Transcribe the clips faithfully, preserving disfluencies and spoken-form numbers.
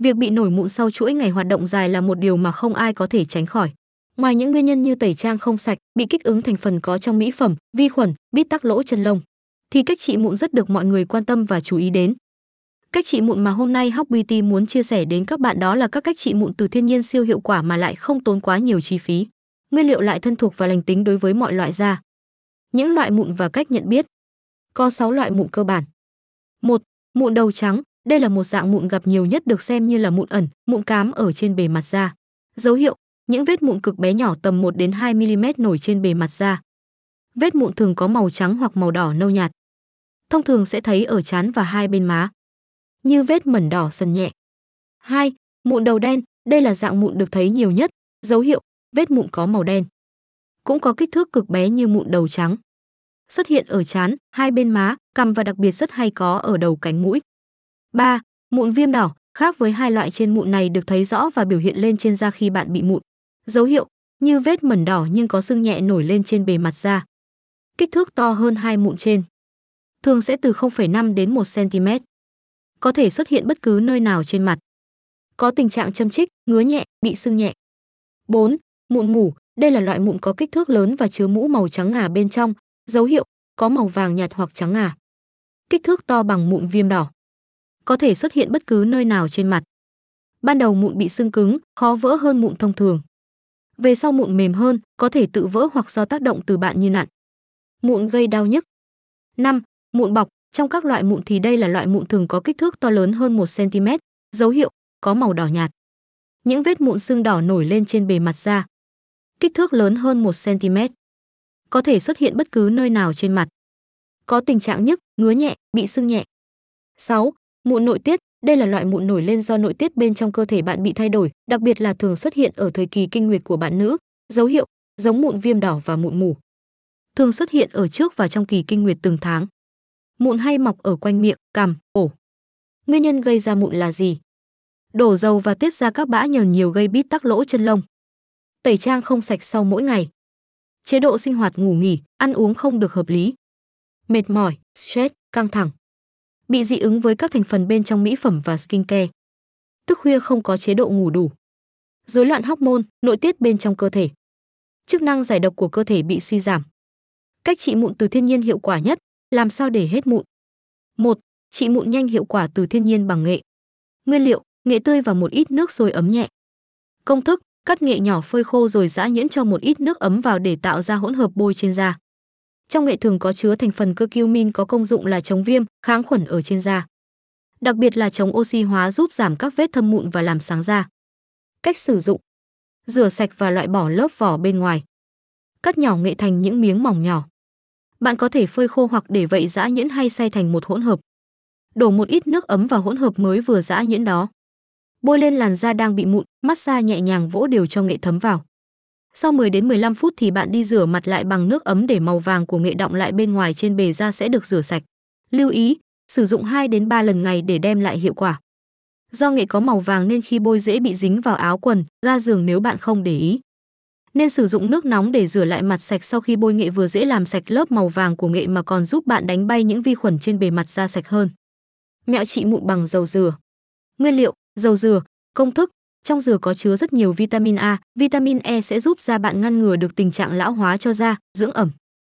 Việc bị nổi mụn sau chuỗi ngày hoạt động dài là một điều mà không ai có thể tránh khỏi. Ngoài những nguyên nhân như tẩy trang không sạch, bị kích ứng thành phần có trong mỹ phẩm, vi khuẩn, bít tắc lỗ chân lông, thì cách trị mụn rất được mọi người quan tâm và chú ý đến. Cách trị mụn mà hôm nay Hoc Beauty muốn chia sẻ đến các bạn đó là các cách trị mụn từ thiên nhiên siêu hiệu quả mà lại không tốn quá nhiều chi phí. Nguyên liệu lại thân thuộc và lành tính đối với mọi loại da. Những loại mụn và cách nhận biết. Có sáu loại mụn cơ bản. một. Mụn đầu trắng. Đây là một dạng mụn gặp nhiều nhất, được xem như là mụn ẩn, mụn cám ở trên bề mặt da. Dấu hiệu: những vết mụn cực bé nhỏ tầm một đến hai mi li mét nổi trên bề mặt da. Vết mụn thường có màu trắng hoặc màu đỏ nâu nhạt. Thông thường sẽ thấy ở trán và hai bên má, như vết mẩn đỏ sần nhẹ. hai. Mụn đầu đen. Đây là dạng mụn được thấy nhiều nhất. Dấu hiệu: vết mụn có màu đen, cũng có kích thước cực bé như mụn đầu trắng. Xuất hiện ở trán, hai bên má, cằm và đặc biệt rất hay có ở đầu cánh mũi. ba. Mụn viêm đỏ. Khác với hai loại trên, mụn này được thấy rõ và biểu hiện lên trên da khi bạn bị mụn. Dấu hiệu: như vết mẩn đỏ nhưng có sưng nhẹ nổi lên trên bề mặt da. Kích thước to hơn hai mụn trên, thường sẽ từ không phẩy năm đến một xăng ti mét. Có thể xuất hiện bất cứ nơi nào trên mặt. Có tình trạng châm chích, ngứa nhẹ, bị sưng nhẹ. bốn. Mụn mủ. Đây là loại mụn có kích thước lớn và chứa mũ màu trắng ngà bên trong. Dấu hiệu: có màu vàng nhạt hoặc trắng ngà. Kích thước to bằng mụn viêm đỏ. Có thể xuất hiện bất cứ nơi nào trên mặt. Ban đầu mụn bị sưng cứng, khó vỡ hơn mụn thông thường. Về sau mụn mềm hơn, có thể tự vỡ hoặc do tác động từ bạn như nặn. Mụn gây đau nhức. năm. Mụn bọc. Trong các loại mụn thì đây là loại mụn thường có kích thước to lớn hơn một xăng ti mét. Dấu hiệu: có màu đỏ nhạt. Những vết mụn sưng đỏ nổi lên trên bề mặt da. Kích thước lớn hơn một xăng ti mét. Có thể xuất hiện bất cứ nơi nào trên mặt. Có tình trạng nhức, ngứa nhẹ, bị sưng nhẹ. sáu. Mụn nội tiết. Đây là loại mụn nổi lên do nội tiết bên trong cơ thể bạn bị thay đổi, đặc biệt là thường xuất hiện ở thời kỳ kinh nguyệt của bạn nữ. Dấu hiệu: giống mụn viêm đỏ và mụn mủ. Thường xuất hiện ở trước và trong kỳ kinh nguyệt từng tháng. Mụn hay mọc ở quanh miệng, cằm, cổ. Nguyên nhân gây ra mụn là gì? Đổ dầu và tiết ra các bã nhờn nhiều gây bít tắc lỗ chân lông. Tẩy trang không sạch sau mỗi ngày. Chế độ sinh hoạt ngủ nghỉ, ăn uống không được hợp lý. Mệt mỏi, stress, căng thẳng. Bị dị ứng với các thành phần bên trong mỹ phẩm và skincare. Thức khuya không có chế độ ngủ đủ. Rối loạn hormone, nội tiết bên trong cơ thể. Chức năng giải độc của cơ thể bị suy giảm. Cách trị mụn từ thiên nhiên hiệu quả nhất. Làm sao để hết mụn? một. Trị mụn nhanh hiệu quả từ thiên nhiên bằng nghệ. Nguyên liệu: nghệ tươi và một ít nước sôi ấm nhẹ. Công thức: cắt nghệ nhỏ phơi khô rồi giã nhuyễn cho một ít nước ấm vào để tạo ra hỗn hợp bôi trên da. Trong nghệ thường có chứa thành phần curcumin có công dụng là chống viêm, kháng khuẩn ở trên da. Đặc biệt là chống oxy hóa, giúp giảm các vết thâm mụn và làm sáng da. Cách sử dụng: rửa sạch và loại bỏ lớp vỏ bên ngoài. Cắt nhỏ nghệ thành những miếng mỏng nhỏ. Bạn có thể phơi khô hoặc để vậy giã nhuyễn hay xay thành một hỗn hợp. Đổ một ít nước ấm vào hỗn hợp mới vừa giã nhuyễn đó. Bôi lên làn da đang bị mụn, massage nhẹ nhàng vỗ đều cho nghệ thấm vào. Sau mười đến mười lăm phút thì bạn đi rửa mặt lại bằng nước ấm để màu vàng của nghệ đọng lại bên ngoài trên bề da sẽ được rửa sạch. Lưu ý: sử dụng hai đến ba lần ngày để đem lại hiệu quả. Do nghệ có màu vàng nên khi bôi dễ bị dính vào áo quần, ga giường nếu bạn không để ý. Nên sử dụng nước nóng để rửa lại mặt sạch sau khi bôi nghệ, vừa dễ làm sạch lớp màu vàng của nghệ mà còn giúp bạn đánh bay những vi khuẩn trên bề mặt da sạch hơn. Mẹo trị mụn bằng dầu dừa. Nguyên liệu: dầu dừa. Công thức: trong dừa có chứa rất nhiều vitamin A, vitamin E sẽ giúp da bạn ngăn ngừa được tình trạng lão hóa cho da, dưỡng ẩm.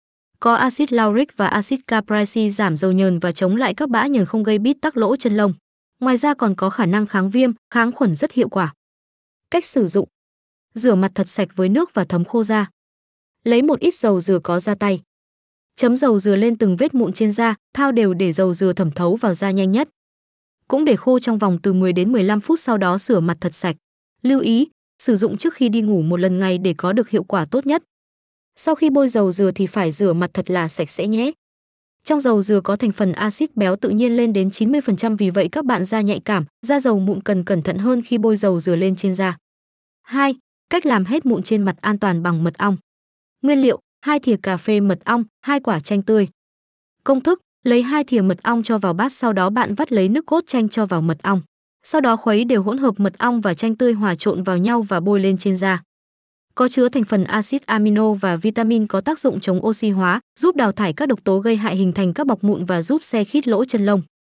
Có axit lauric và axit capryloric giảm dầu nhờn và chống lại các bã nhờn, không gây bít tắc lỗ chân lông. Ngoài ra còn có khả năng kháng viêm, kháng khuẩn rất hiệu quả. Cách sử dụng: rửa mặt thật sạch với nước và thấm khô da. Lấy một ít dầu dừa có da tay. Chấm dầu dừa lên từng vết mụn trên da, thao đều để dầu dừa thẩm thấu vào da nhanh nhất. Cũng để khô trong vòng từ mười đến mười lăm phút, sau đó rửa mặt thật sạch. Lưu ý: sử dụng trước khi đi ngủ một lần ngày để có được hiệu quả tốt nhất. Sau khi bôi dầu dừa thì phải rửa mặt thật là sạch sẽ nhé. Trong dầu dừa có thành phần axit béo tự nhiên lên đến chín mươi phần trăm, vì vậy các bạn da nhạy cảm, da dầu mụn cần cẩn thận hơn khi bôi dầu dừa lên trên da. hai. Cách làm hết mụn trên mặt an toàn bằng mật ong. Nguyên liệu: hai thìa cà phê mật ong, hai quả chanh tươi. Công thức: lấy hai thìa mật ong cho vào bát, sau đó bạn vắt lấy nước cốt chanh cho vào mật ong. Sau đó khuấy đều hỗn hợp mật ong và chanh tươi hòa trộn vào nhau và bôi lên trên da. Có chứa thành phần axit amino và vitamin có tác dụng chống oxy hóa, giúp đào thải các độc tố gây hại, hình thành các bọc mụn và giúp xe khít lỗ chân lông.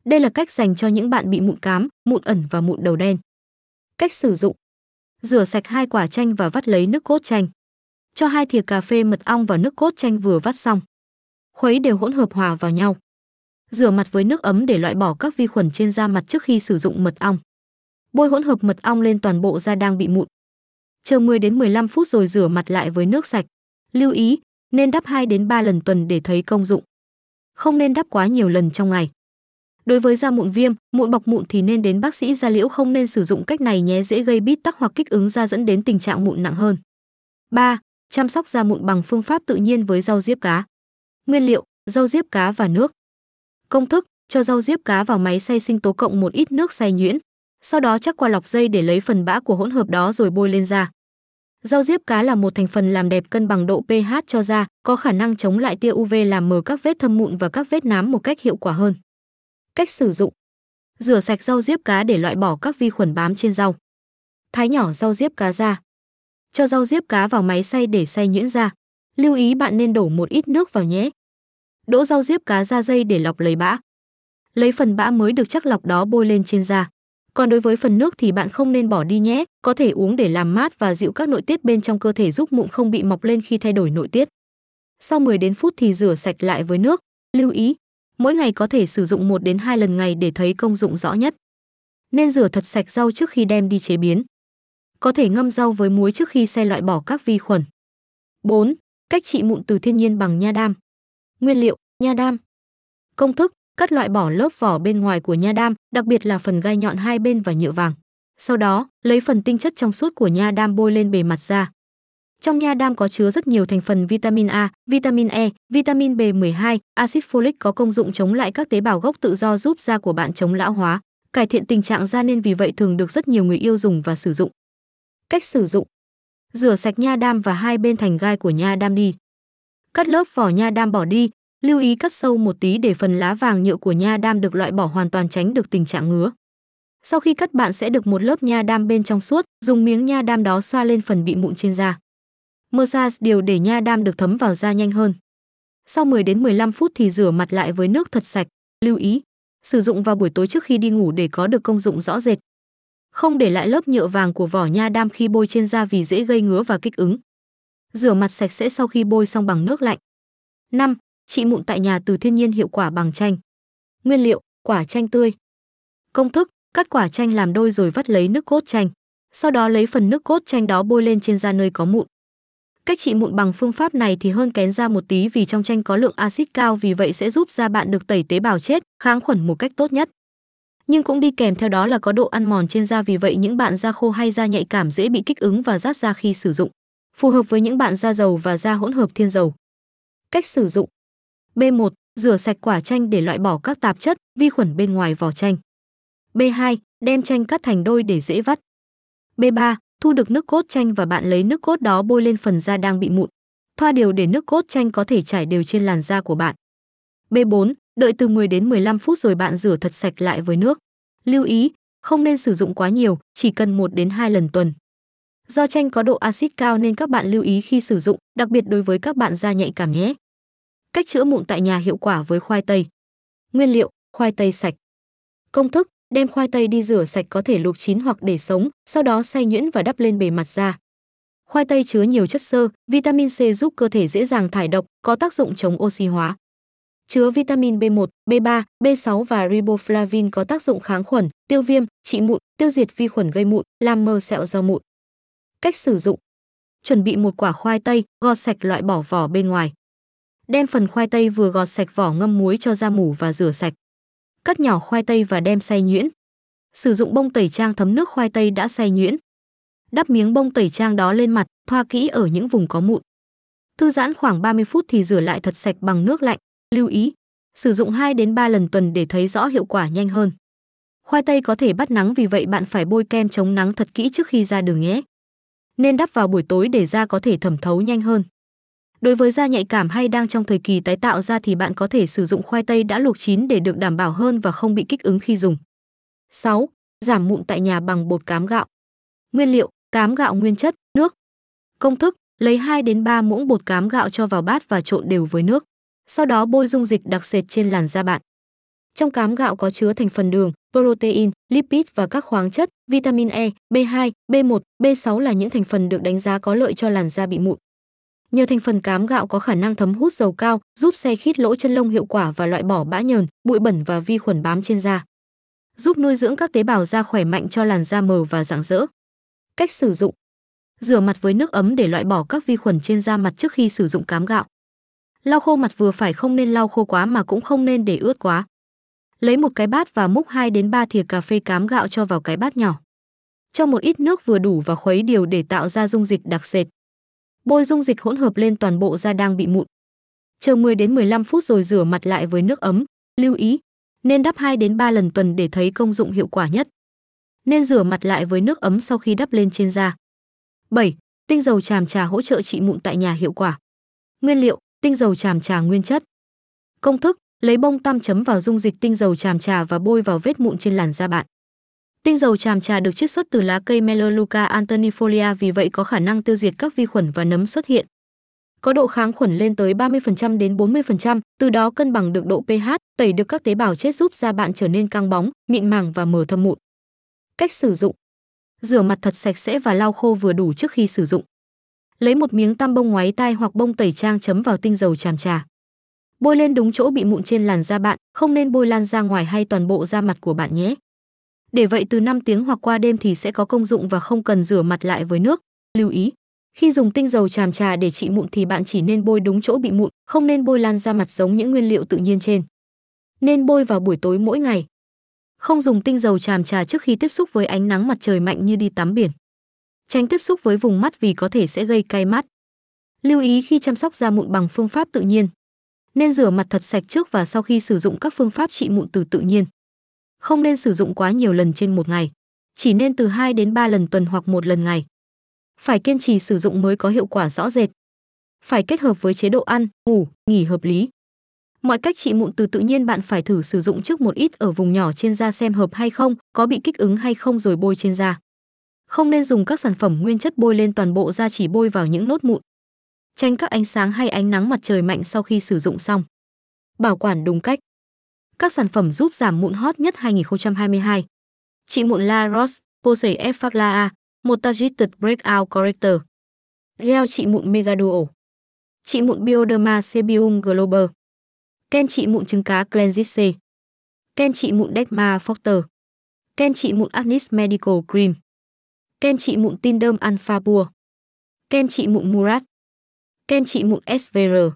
Đây là cách dành cho những bạn bị mụn cám, mụn ẩn và mụn đầu đen. Cách sử dụng: rửa sạch hai quả chanh và vắt lấy nước cốt chanh. Cho hai thìa cà phê mật ong vào nước cốt chanh vừa vắt xong. Khuấy đều hỗn hợp hòa vào nhau. Rửa mặt với nước ấm để loại bỏ các vi khuẩn trên da mặt trước khi sử dụng mật ong. Bôi hỗn hợp mật ong lên toàn bộ da đang bị mụn. Chờ mười đến mười lăm phút rồi rửa mặt lại với nước sạch. Lưu ý, nên đắp hai đến ba lần tuần để thấy công dụng. Không nên đắp quá nhiều lần trong ngày. Đối với da mụn viêm, mụn bọc mụn thì nên đến bác sĩ da liễu, không nên sử dụng cách này nhé, dễ gây bít tắc hoặc kích ứng da dẫn đến tình trạng mụn nặng hơn. ba. Chăm sóc da mụn bằng phương pháp tự nhiên với rau diếp cá. Nguyên liệu: rau diếp cá và nước. Công thức: cho rau diếp cá vào máy xay sinh tố cộng một ít nước xay nhuyễn. Sau đó chắc qua lọc dây để lấy phần bã của hỗn hợp đó rồi bôi lên da. Rau diếp cá là một thành phần làm đẹp, cân bằng độ pH cho da, có khả năng chống lại tia u vê làm mờ các vết thâm mụn và các vết nám một cách hiệu quả hơn. Cách sử dụng: rửa sạch rau diếp cá để loại bỏ các vi khuẩn bám trên rau. Thái nhỏ rau diếp cá ra. Cho rau diếp cá vào máy xay để xay nhuyễn ra. Lưu ý bạn nên đổ một ít nước vào nhé. Đổ rau diếp cá ra dây để lọc lấy bã. Lấy phần bã mới được chắc lọc đó bôi lên trên da. Còn đối với phần nước thì bạn không nên bỏ đi nhé, có thể uống để làm mát và dịu các nội tiết bên trong cơ thể, giúp mụn không bị mọc lên khi thay đổi nội tiết. Sau mười đến phút thì rửa sạch lại với nước. Lưu ý, mỗi ngày có thể sử dụng một đến hai lần ngày để thấy công dụng rõ nhất. Nên rửa thật sạch rau trước khi đem đi chế biến. Có thể ngâm rau với muối trước khi xay loại bỏ các vi khuẩn. bốn. Cách trị mụn từ thiên nhiên bằng nha đam. Nguyên liệu: nha đam. Công thức: cắt loại bỏ lớp vỏ bên ngoài của nha đam, đặc biệt là phần gai nhọn hai bên và nhựa vàng. Sau đó, lấy phần tinh chất trong suốt của nha đam bôi lên bề mặt da. Trong nha đam có chứa rất nhiều thành phần vitamin A, vitamin E, vitamin B mười hai, axit folic có công dụng chống lại các tế bào gốc tự do, giúp da của bạn chống lão hóa, cải thiện tình trạng da, nên vì vậy thường được rất nhiều người yêu dùng và sử dụng. Cách sử dụng: rửa sạch nha đam và hai bên thành gai của nha đam đi. Cắt lớp vỏ nha đam bỏ đi, lưu ý cắt sâu một tí để phần lá vàng nhựa của nha đam được loại bỏ hoàn toàn, tránh được tình trạng ngứa. Sau khi cắt bạn sẽ được một lớp nha đam bên trong suốt, dùng miếng nha đam đó xoa lên phần bị mụn trên da. Massage đều để nha đam được thấm vào da nhanh hơn. Sau mười đến mười lăm phút thì rửa mặt lại với nước thật sạch. Lưu ý, sử dụng vào buổi tối trước khi đi ngủ để có được công dụng rõ rệt. Không để lại lớp nhựa vàng của vỏ nha đam khi bôi trên da vì dễ gây ngứa và kích ứng. Rửa mặt sạch sẽ sau khi bôi xong bằng nước lạnh. năm. Trị mụn tại nhà từ thiên nhiên hiệu quả bằng chanh. Nguyên liệu: quả chanh tươi. Công thức: cắt quả chanh làm đôi rồi vắt lấy nước cốt chanh. Sau đó lấy phần nước cốt chanh đó bôi lên trên da nơi có mụn. Cách trị mụn bằng phương pháp này thì hơn kén da một tí vì trong chanh có lượng axit cao, vì vậy sẽ giúp da bạn được tẩy tế bào chết, kháng khuẩn một cách tốt nhất. Nhưng cũng đi kèm theo đó là có độ ăn mòn trên da, vì vậy những bạn da khô hay da nhạy cảm dễ bị kích ứng và rát da khi sử dụng. Phù hợp với những bạn da dầu và da hỗn hợp thiên dầu. Cách sử dụng: B một. Rửa sạch quả chanh để loại bỏ các tạp chất, vi khuẩn bên ngoài vỏ chanh. B hai. Đem chanh cắt thành đôi để dễ vắt. B ba. Thu được nước cốt chanh và bạn lấy nước cốt đó bôi lên phần da đang bị mụn. Thoa đều để nước cốt chanh có thể chảy đều trên làn da của bạn. B bốn. Đợi từ mười đến mười lăm phút rồi bạn rửa thật sạch lại với nước. Lưu ý, không nên sử dụng quá nhiều, chỉ cần một đến hai lần tuần. Do chanh có độ axit cao nên các bạn lưu ý khi sử dụng, đặc biệt đối với các bạn da nhạy cảm nhé. Cách chữa mụn tại nhà hiệu quả với khoai tây. Nguyên liệu: khoai tây sạch. Công thức: đem khoai tây đi rửa sạch, có thể luộc chín hoặc để sống, sau đó xay nhuyễn và đắp lên bề mặt da. Khoai tây chứa nhiều chất xơ, vitamin C giúp cơ thể dễ dàng thải độc, có tác dụng chống oxy hóa. Chứa vitamin B một, B ba, B sáu và riboflavin có tác dụng kháng khuẩn, tiêu viêm, trị mụn, tiêu diệt vi khuẩn gây mụn, làm mờ sẹo do mụn. Cách sử dụng: chuẩn bị một quả khoai tây, gọt sạch loại bỏ vỏ bên ngoài. Đem phần khoai tây vừa gọt sạch vỏ ngâm muối cho ra mủ và rửa sạch. Cắt nhỏ khoai tây và đem xay nhuyễn. Sử dụng bông tẩy trang thấm nước khoai tây đã xay nhuyễn. Đắp miếng bông tẩy trang đó lên mặt, thoa kỹ ở những vùng có mụn. Thư giãn khoảng ba mươi phút thì rửa lại thật sạch bằng nước lạnh. Lưu ý, sử dụng hai đến ba lần tuần để thấy rõ hiệu quả nhanh hơn. Khoai tây có thể bắt nắng, vì vậy bạn phải bôi kem chống nắng thật kỹ trước khi ra đường nhé. Nên đắp vào buổi tối để da có thể thẩm thấu nhanh hơn. Đối với da nhạy cảm hay đang trong thời kỳ tái tạo da thì bạn có thể sử dụng khoai tây đã luộc chín để được đảm bảo hơn và không bị kích ứng khi dùng. sáu. Giảm mụn tại nhà bằng bột cám gạo. Nguyên liệu: cám gạo nguyên chất, nước. Công thức: lấy hai đến ba muỗng bột cám gạo cho vào bát và trộn đều với nước. Sau đó bôi dung dịch đặc sệt trên làn da bạn. Trong cám gạo có chứa thành phần đường, protein, lipid và các khoáng chất, vitamin E, B hai, B một, B sáu là những thành phần được đánh giá có lợi cho làn da bị mụn. Nhờ thành phần cám gạo có khả năng thấm hút dầu cao, giúp xe khít lỗ chân lông hiệu quả và loại bỏ bã nhờn, bụi bẩn và vi khuẩn bám trên da. Giúp nuôi dưỡng các tế bào da khỏe mạnh cho làn da mờ và rạng rỡ. Cách sử dụng: rửa mặt với nước ấm để loại bỏ các vi khuẩn trên da mặt trước khi sử dụng cám gạo. Lau khô mặt vừa phải, không nên lau khô quá mà cũng không nên để ướt quá. Lấy một cái bát và múc hai đến ba thìa cà phê cám gạo cho vào cái bát nhỏ. Cho một ít nước vừa đủ và khuấy đều để tạo ra dung dịch đặc sệt. Bôi dung dịch hỗn hợp lên toàn bộ da đang bị mụn. Chờ mười đến mười lăm phút rồi rửa mặt lại với nước ấm. Lưu ý, nên đắp hai đến ba lần tuần để thấy công dụng hiệu quả nhất. Nên rửa mặt lại với nước ấm sau khi đắp lên trên da. bảy. Tinh dầu tràm trà hỗ trợ trị mụn tại nhà hiệu quả. Nguyên liệu: tinh dầu tràm trà nguyên chất. Công thức: lấy bông tăm chấm vào dung dịch tinh dầu tràm trà và bôi vào vết mụn trên làn da bạn. Tinh dầu tràm trà được chiết xuất từ lá cây Melaleuca alternifolia, vì vậy có khả năng tiêu diệt các vi khuẩn và nấm xuất hiện. Có độ kháng khuẩn lên tới ba mươi phần trăm đến bốn mươi phần trăm, từ đó cân bằng được độ pH, tẩy được các tế bào chết, giúp da bạn trở nên căng bóng, mịn màng và mờ thâm mụn. Cách sử dụng: rửa mặt thật sạch sẽ và lau khô vừa đủ trước khi sử dụng. Lấy một miếng tăm bông ngoáy tai hoặc bông tẩy trang chấm vào tinh dầu tràm trà. Bôi lên đúng chỗ bị mụn trên làn da bạn, không nên bôi lan ra ngoài hay toàn bộ da mặt của bạn nhé. Để vậy từ năm tiếng hoặc qua đêm thì sẽ có công dụng và không cần rửa mặt lại với nước. Lưu ý, khi dùng tinh dầu tràm trà để trị mụn thì bạn chỉ nên bôi đúng chỗ bị mụn, không nên bôi lan ra mặt giống những nguyên liệu tự nhiên trên. Nên bôi vào buổi tối mỗi ngày. Không dùng tinh dầu tràm trà trước khi tiếp xúc với ánh nắng mặt trời mạnh như đi tắm biển. Tránh tiếp xúc với vùng mắt vì có thể sẽ gây cay mắt. Lưu ý khi chăm sóc da mụn bằng phương pháp tự nhiên, nên rửa mặt thật sạch trước và sau khi sử dụng các phương pháp trị mụn từ tự nhiên. Không nên sử dụng quá nhiều lần trên một ngày, chỉ nên từ hai đến ba lần tuần hoặc một lần ngày. Phải kiên trì sử dụng mới có hiệu quả rõ rệt. Phải kết hợp với chế độ ăn, ngủ, nghỉ hợp lý. Mọi cách trị mụn từ tự nhiên bạn phải thử sử dụng trước một ít ở vùng nhỏ trên da xem hợp hay không, có bị kích ứng hay không rồi bôi trên da. Không nên dùng các sản phẩm nguyên chất bôi lên toàn bộ da, chỉ bôi vào những nốt mụn. Tránh các ánh sáng hay ánh nắng mặt trời mạnh sau khi sử dụng xong. Bảo quản đúng cách. Các sản phẩm giúp giảm mụn hot nhất hai nghìn không trăm hai mươi hai. Trị mụn La Roche-Posay Effaclar, một targeted breakout corrector. Gel trị mụn Megaduo. Trị mụn Bioderma Sebium Global. Kem trị mụn trứng cá Cleanse. Kem trị mụn Derma Forte. Kem trị mụn Agnes Medical Cream. Kem trị mụn Tindem Alpha Pure. Kem trị mụn Murat. Kem trị mụn ét vê rờ.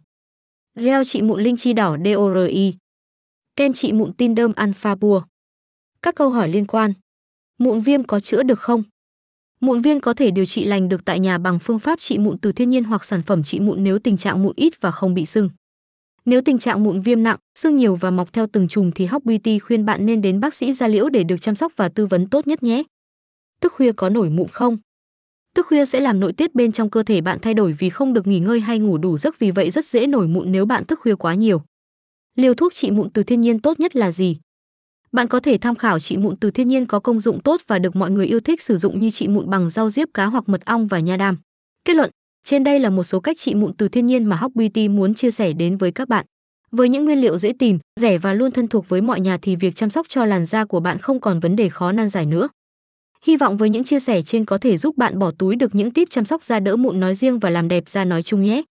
Gel trị mụn linh chi đỏ đê o rờ i. Kem trị mụn Tindem Alpha Pure. Các câu hỏi liên quan. Mụn viêm có chữa được không? Mụn viêm có thể điều trị lành được tại nhà bằng phương pháp trị mụn từ thiên nhiên hoặc sản phẩm trị mụn nếu tình trạng mụn ít và không bị sưng. Nếu tình trạng mụn viêm nặng, sưng nhiều và mọc theo từng chùm thì Hock Beauty khuyên bạn nên đến bác sĩ da liễu để được chăm sóc và tư vấn tốt nhất nhé. Thức khuya có nổi mụn không? Thức khuya sẽ làm nội tiết bên trong cơ thể bạn thay đổi vì không được nghỉ ngơi hay ngủ đủ giấc, vì vậy rất dễ nổi mụn nếu bạn thức khuya quá nhiều. Liều thuốc trị mụn từ thiên nhiên tốt nhất là gì? Bạn có thể tham khảo trị mụn từ thiên nhiên có công dụng tốt và được mọi người yêu thích sử dụng như trị mụn bằng rau diếp cá hoặc mật ong và nha đam. Kết luận, trên đây là một số cách trị mụn từ thiên nhiên mà Hock Beauty muốn chia sẻ đến với các bạn. Với những nguyên liệu dễ tìm, rẻ và luôn thân thuộc với mọi nhà thì việc chăm sóc cho làn da của bạn không còn vấn đề khó nan giải nữa. Hy vọng với những chia sẻ trên có thể giúp bạn bỏ túi được những tip chăm sóc da đỡ mụn nói riêng và làm đẹp da nói chung nhé.